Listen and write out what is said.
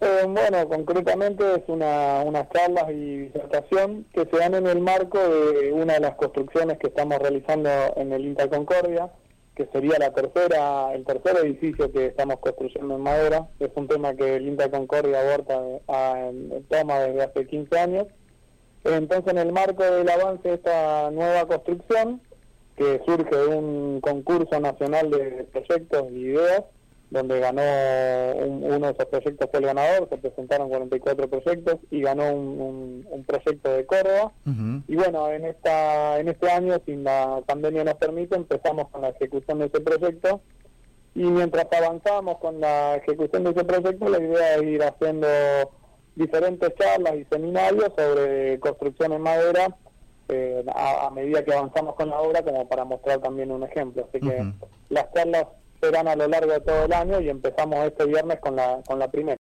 Bueno, concretamente es unas charlas y disertación que se dan en el marco de una de las construcciones que estamos realizando en el INTA Concordia, que sería el tercer edificio que estamos construyendo en madera. Es un tema que el INTA Concordia toma desde hace 15 años. Entonces, en el marco del avance de esta nueva construcción, que surge de un concurso nacional de proyectos y ideas, donde ganó uno de esos proyectos, fue el ganador, se presentaron 44 proyectos y ganó un proyecto de Córdoba. Uh-huh. Y bueno, en este año, si la pandemia nos permite, empezamos con la ejecución de ese proyecto, y mientras avanzamos con la ejecución de ese proyecto, la idea es ir haciendo diferentes charlas y seminarios sobre construcción en madera a medida que avanzamos con la obra, como para mostrar también un ejemplo. Así que las charlas serán a lo largo de todo el año y empezamos este viernes con la primera.